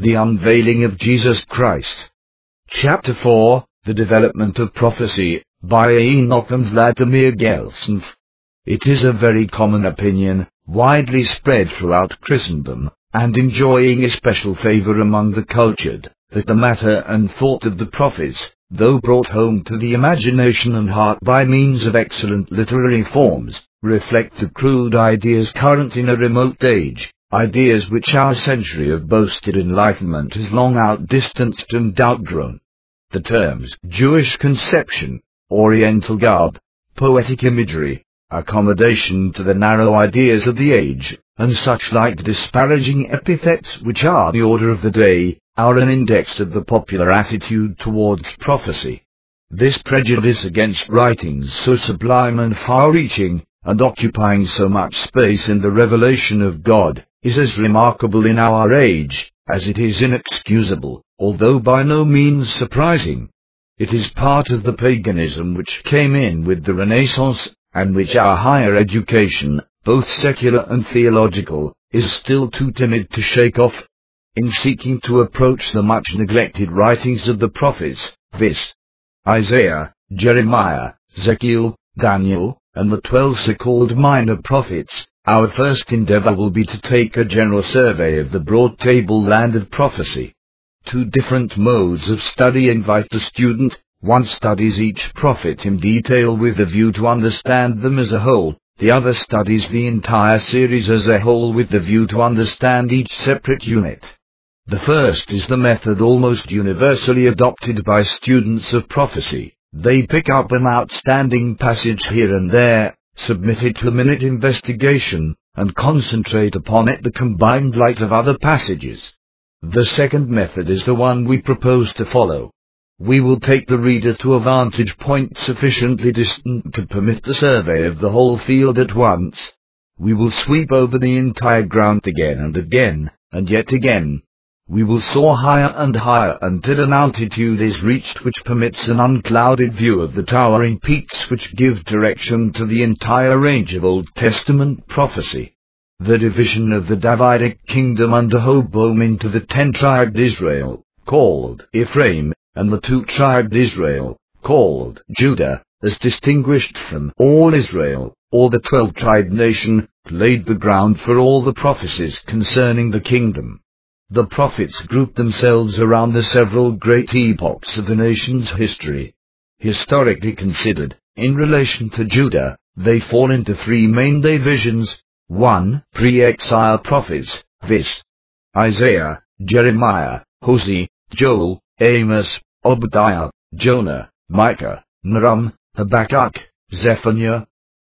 The unveiling of Jesus Christ. Chapter 4, The development of prophecy, by Enoch and Vladimir Gelsonf. It is a very common opinion, widely spread throughout Christendom, and enjoying especial favor among the cultured, that the matter and thought of the prophets, though brought home to the imagination and heart by means of excellent literary forms, reflect the crude ideas current in a remote age, ideas which our century of boasted enlightenment has long outdistanced and outgrown. The terms Jewish conception, Oriental garb, poetic imagery, accommodation to the narrow ideas of the age, and such like disparaging epithets which are the order of the day, are an index of the popular attitude towards prophecy. This prejudice against writings so sublime and far-reaching, and occupying so much space in the revelation of God, is as remarkable in our age, as it is inexcusable, although by no means surprising. It is part of the paganism which came in with the Renaissance, and which our higher education, both secular and theological, is still too timid to shake off. In seeking to approach the much neglected writings of the prophets, viz. Isaiah, Jeremiah, Ezekiel, Daniel, and the 12 so-called minor prophets, our first endeavor will be to take a general survey of the broad tableland of prophecy. Two different modes of study invite the student. One studies each prophet in detail with a view to understand them as a whole, the other studies the entire series as a whole with the view to understand each separate unit. The first is the method almost universally adopted by students of prophecy. They pick up an outstanding passage here and there, submit it to a minute investigation, and concentrate upon it the combined light of other passages. The second method is the one we propose to follow. We will take the reader to a vantage point sufficiently distant to permit the survey of the whole field at once. We will sweep over the entire ground again and again, and yet again. We will soar higher and higher until an altitude is reached which permits an unclouded view of the towering peaks which give direction to the entire range of Old Testament prophecy. The division of the Davidic kingdom under Rehoboam into the 10-tribed Israel, called Ephraim, and the 2-tribed Israel, called Judah, as distinguished from all Israel, or the 12-tribed nation, laid the ground for all the prophecies concerning the kingdom. The prophets grouped themselves around the several great epochs of the nation's history. Historically considered, in relation to Judah, they fall into three main divisions. 1. Pre-exile prophets, viz. Isaiah, Jeremiah, Hosea, Joel, Amos, Obadiah, Jonah, Micah, Nahum, Habakkuk, Zephaniah.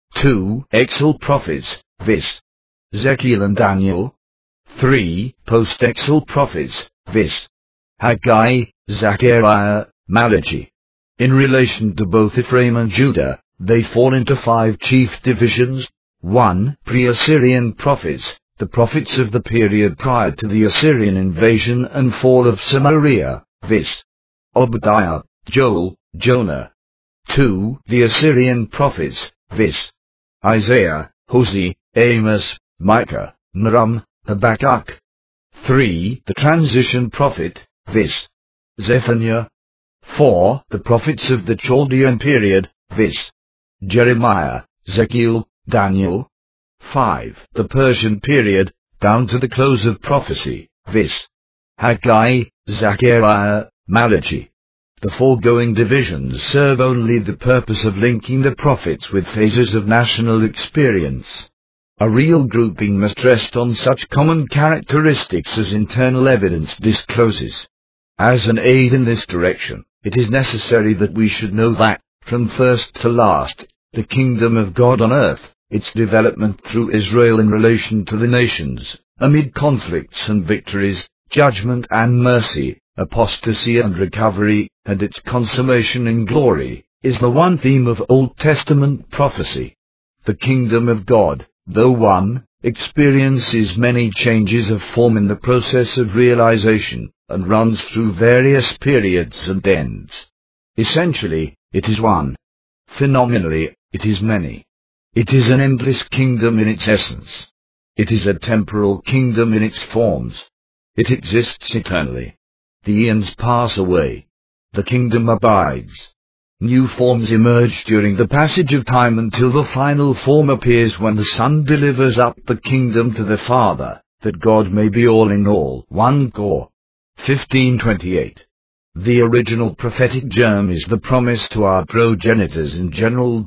2. Exile prophets, viz. Ezekiel and Daniel. 3. Post-exile prophets, viz. Haggai, Zechariah, Malachi. In relation to both Ephraim and Judah, they fall into 5 chief divisions. 1. Pre-Assyrian prophets, the prophets of the period prior to the Assyrian invasion and fall of Samaria, viz. Obadiah, Joel, Jonah. 2. The Assyrian prophets, viz. Isaiah, Hosea, Amos, Micah, Nahum, Habakkuk. 3. The transition prophet, viz. Zephaniah. 4. The prophets of the Chaldean period, viz. Jeremiah, Ezekiel, Daniel. 5. The Persian period, down to the close of prophecy, viz. Haggai, Zechariah, Malachi. The foregoing divisions serve only the purpose of linking the prophets with phases of national experience. A real grouping must rest on such common characteristics as internal evidence discloses. As an aid in this direction, it is necessary that we should know that, from first to last, the kingdom of God on earth, its development through Israel in relation to the nations, amid conflicts and victories, judgment and mercy, apostasy and recovery, and its consummation in glory, is the one theme of Old Testament prophecy. The kingdom of God, though one, experiences many changes of form in the process of realization, and runs through various periods and ends. Essentially, it is one. Phenomenally, it is many. It is an endless kingdom in its essence. It is a temporal kingdom in its forms. It exists eternally. The eons pass away. The kingdom abides. New forms emerge during the passage of time until the final form appears when the Son delivers up the kingdom to the Father, that God may be all in all. 1 Cor. 15:28. The original prophetic germ is the promise to our progenitors in general.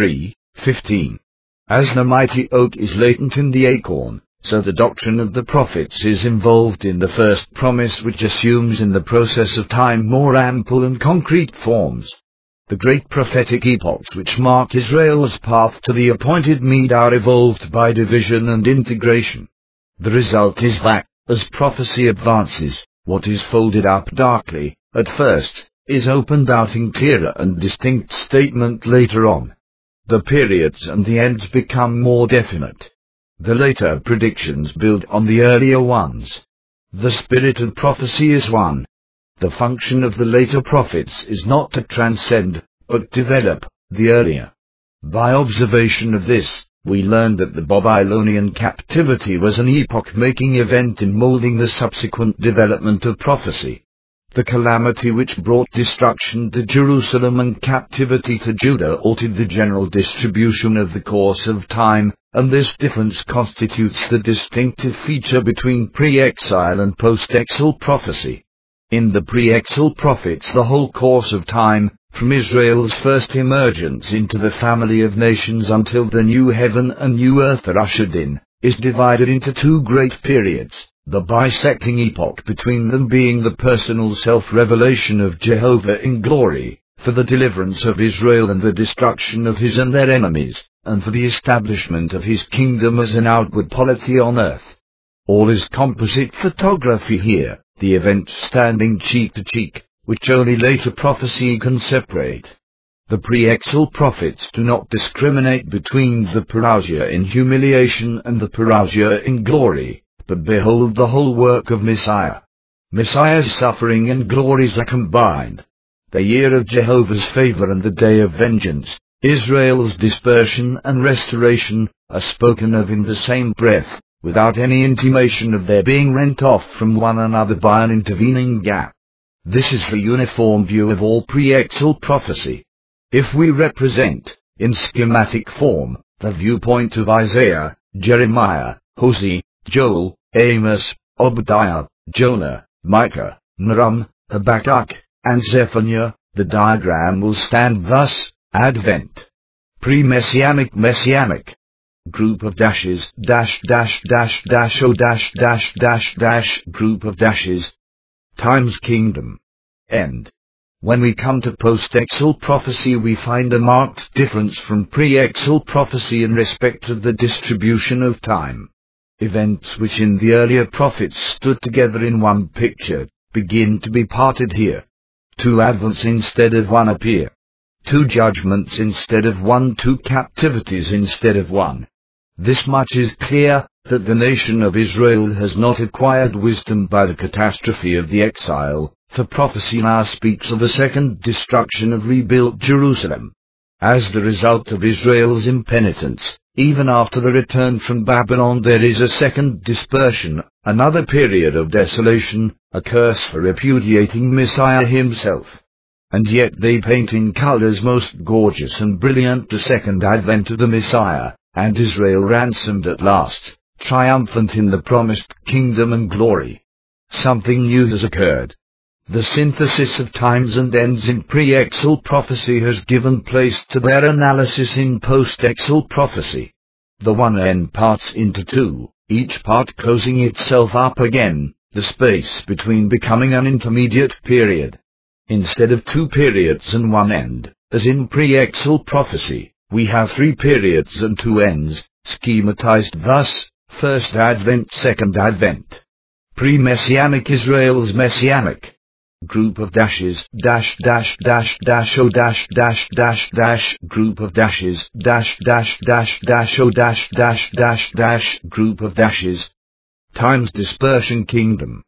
3:15. As the mighty oak is latent in the acorn, so the doctrine of the prophets is involved in the first promise, which assumes in the process of time more ample and concrete forms. The great prophetic epochs which mark Israel's path to the appointed meed are evolved by division and integration. The result is that, as prophecy advances, what is folded up darkly, at first, is opened out in clearer and distinct statement later on. The periods and the ends become more definite. The later predictions build on the earlier ones. The spirit of prophecy is one. The function of the later prophets is not to transcend, but develop, the earlier. By observation of this, we learn that the Babylonian captivity was an epoch-making event in molding the subsequent development of prophecy. The calamity which brought destruction to Jerusalem and captivity to Judah altered the general distribution of the course of time, and this difference constitutes the distinctive feature between pre-exile and post-exile prophecy. In the pre-exile prophets, the whole course of time, from Israel's first emergence into the family of nations until the new heaven and new earth are ushered in, is divided into two great periods, the bisecting epoch between them being the personal self-revelation of Jehovah in glory, for the deliverance of Israel and the destruction of his and their enemies, and for the establishment of his kingdom as an outward polity on earth. All is composite photography here, the events standing cheek to cheek, which only later prophecy can separate. The pre-exile prophets do not discriminate between the parousia in humiliation and the parousia in glory, but behold the whole work of Messiah. Messiah's suffering and glories are combined. The year of Jehovah's favor and the day of vengeance, Israel's dispersion and restoration, are spoken of in the same breath, without any intimation of their being rent off from one another by an intervening gap. This is the uniform view of all pre-exile prophecy. If we represent, in schematic form, the viewpoint of Isaiah, Jeremiah, Hosea, Joel, Amos, Obadiah, Jonah, Micah, Nahum, Habakkuk, and Zephaniah, the diagram will stand thus: Advent. Pre-messianic, messianic. Group of dashes, dash dash dash dash o dash dash dash dash, group of dashes. Times kingdom. End. When we come to post-exile prophecy, we find a marked difference from pre-exile prophecy in respect of the distribution of time. Events which in the earlier prophets stood together in one picture, begin to be parted here. Two advents instead of one appear. Two judgments instead of one, two captivities instead of one. This much is clear, that the nation of Israel has not acquired wisdom by the catastrophe of the exile, for prophecy now speaks of a second destruction of rebuilt Jerusalem. As the result of Israel's impenitence, even after the return from Babylon there is a second dispersion, another period of desolation, a curse for repudiating Messiah himself. And yet they paint in colors most gorgeous and brilliant the second advent of the Messiah, and Israel ransomed at last, triumphant in the promised kingdom and glory. Something new has occurred. The synthesis of times and ends in pre-exile prophecy has given place to their analysis in post-exile prophecy. The one end parts into two, each part closing itself up again, the space between becoming an intermediate period. Instead of two periods and one end, as in pre-exile prophecy, we have three periods and two ends, schematized thus: First Advent, Second Advent. Pre-messianic, Israel's messianic. Group of dashes, dash dash dash dash o dash dash dash dash, group of dashes, dash dash dash dash o dash dash dash dash, group of dashes. Times dispersion, kingdom.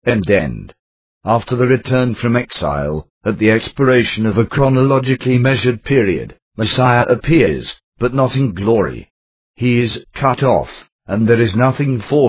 End. After the return from exile, at the expiration of a chronologically measured period, Messiah appears, but not in glory. He is cut off, and there is nothing for him,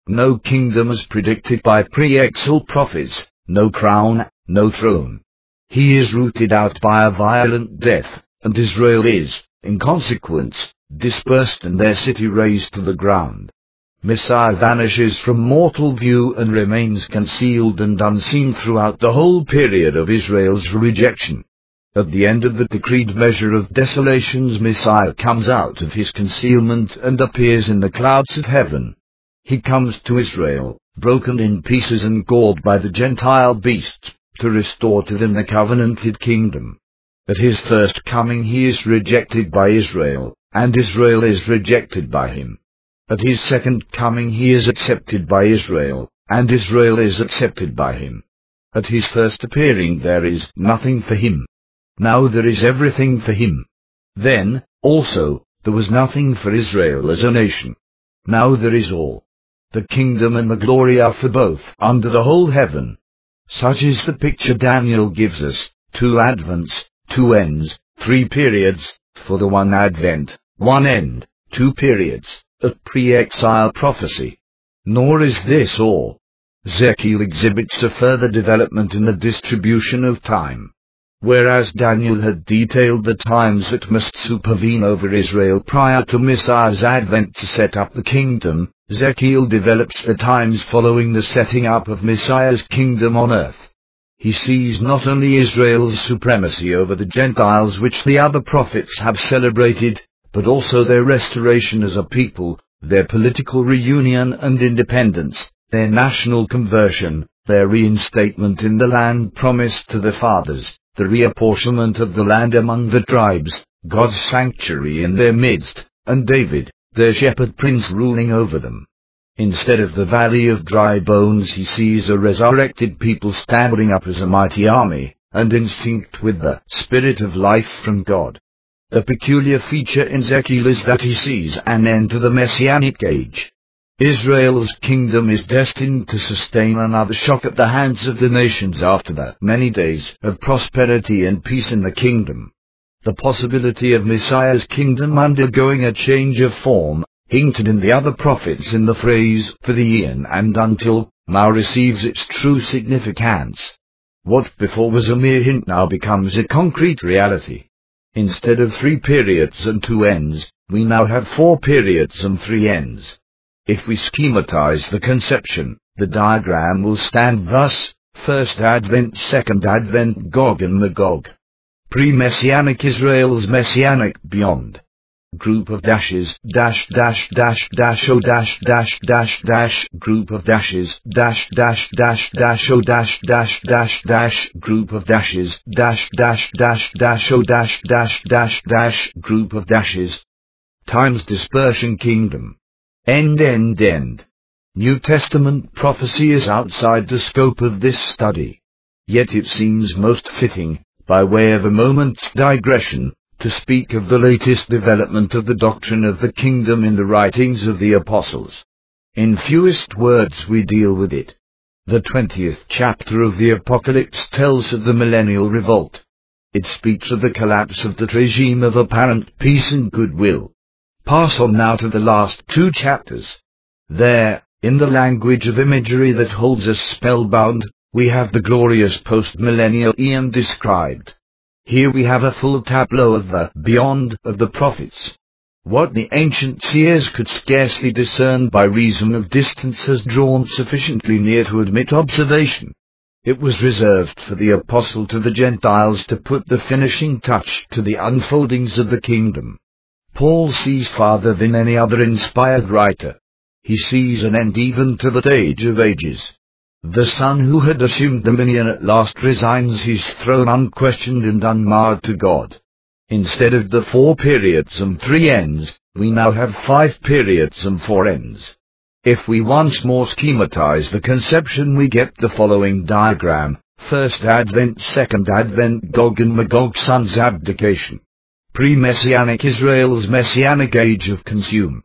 no kingdom as predicted by pre-exile prophets, no crown, no throne. He is rooted out by a violent death, and Israel is, in consequence, dispersed and their city razed to the ground. Messiah vanishes from mortal view and remains concealed and unseen throughout the whole period of Israel's rejection. At the end of the decreed measure of desolations, Messiah comes out of his concealment and appears in the clouds of heaven. He comes to Israel, broken in pieces and galled by the Gentile beasts, to restore to them the covenanted kingdom. At his first coming he is rejected by Israel, and Israel is rejected by him. At his second coming he is accepted by Israel, and Israel is accepted by him. At his first appearing there is nothing for him. Now there is everything for him. Then, also, there was nothing for Israel as a nation. Now there is all. The kingdom and the glory are for both under the whole heaven. Such is the picture Daniel gives us: 2 advents, 2 ends, 3 periods, for the 1 advent, 1 end, 2 periods, of pre-exile prophecy. Nor is this all. Ezekiel exhibits a further development in the distribution of time. Whereas Daniel had detailed the times that must supervene over Israel prior to Messiah's advent to set up the kingdom, Ezekiel develops the times following the setting up of Messiah's kingdom on earth. He sees not only Israel's supremacy over the Gentiles which the other prophets have celebrated, but also their restoration as a people, their political reunion and independence, their national conversion, their reinstatement in the land promised to the fathers, the reapportionment of the land among the tribes, God's sanctuary in their midst, and David, their shepherd prince, ruling over them. Instead of the valley of dry bones, he sees a resurrected people standing up as a mighty army, and instinct with the spirit of life from God. The peculiar feature in Ezekiel is that he sees an end to the Messianic age. Israel's kingdom is destined to sustain another shock at the hands of the nations after the many days of prosperity and peace in the kingdom. The possibility of Messiah's kingdom undergoing a change of form, hinted in the other prophets in the phrase "for the eon and until," now receives its true significance. What before was a mere hint now becomes a concrete reality. Instead of 3 periods and 2 ends, we now have 4 periods and 3 ends. If we schematize the conception, the diagram will stand thus: 1st Advent, 2nd Advent, Gog and Magog. Pre-Messianic Israel's Messianic beyond. Group of dashes, dash dash dash dash o dash dash dash dash, group of dashes, dash dash dash dash o dash dash dash dash, group of dashes, dash dash dash dash o dash dash dash dash, group of dashes. Times dispersion kingdom. End end end. New Testament prophecy is outside the scope of this study. Yet it seems most fitting, by way of a moment's digression, to speak of the latest development of the doctrine of the kingdom in the writings of the apostles. In fewest words we deal with it. The 20th chapter of the Apocalypse tells of the millennial revolt. It speaks of the collapse of the regime of apparent peace and goodwill. Pass on now to the last 2 chapters. There, in the language of imagery that holds us spellbound, we have the glorious post-millennial eon described. Here we have a full tableau of the beyond of the prophets. What the ancient seers could scarcely discern by reason of distance has drawn sufficiently near to admit observation. It was reserved for the apostle to the Gentiles to put the finishing touch to the unfoldings of the kingdom. Paul sees farther than any other inspired writer. He sees an end even to the age of ages. The Son who had assumed dominion at last resigns his throne unquestioned and unmarred to God. Instead of the 4 periods and 3 ends, we now have 5 periods and 4 ends. If we once more schematize the conception, we get the following diagram: 1st Advent, 2nd Advent, Gog and Magog, Son's abdication. Pre-Messianic Israel's Messianic age of consume.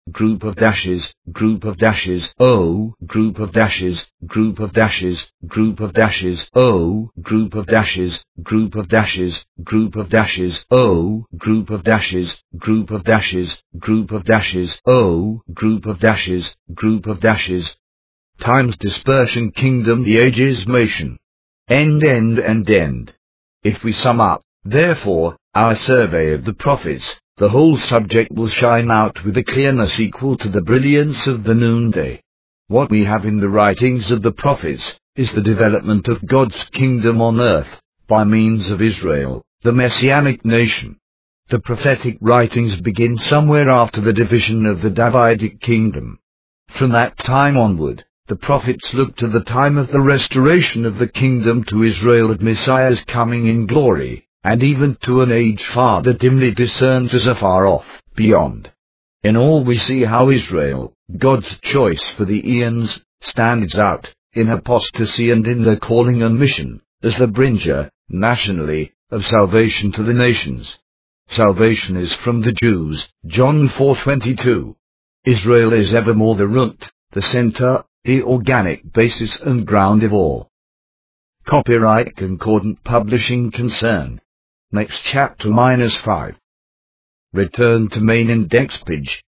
group of dashes, group of dashes, O, group of dashes, group of dashes, group of dashes, O, group of dashes, group of dashes, group of dashes, O, group of dashes, group of dashes, group of dashes, O, group of dashes, group of dashes, times dispersion kingdom the ages motion. End. If we sum up, therefore, our survey of the prophets, the whole subject will shine out with a clearness equal to the brilliance of the noonday. What we have in the writings of the prophets is the development of God's kingdom on earth, by means of Israel, the Messianic nation. The prophetic writings begin somewhere after the division of the Davidic kingdom. From that time onward, the prophets look to the time of the restoration of the kingdom to Israel at Messiah's coming in glory, and even to an age farther dimly discerned as afar off, beyond. In all we see how Israel, God's choice for the eons, stands out, in apostasy and in their calling and mission, as the bringer, nationally, of salvation to the nations. Salvation is from the Jews, John 4:22. Israel is evermore the root, the center, the organic basis and ground of all. Copyright Concordant Publishing Concern. Next chapter -5. Return to main index page.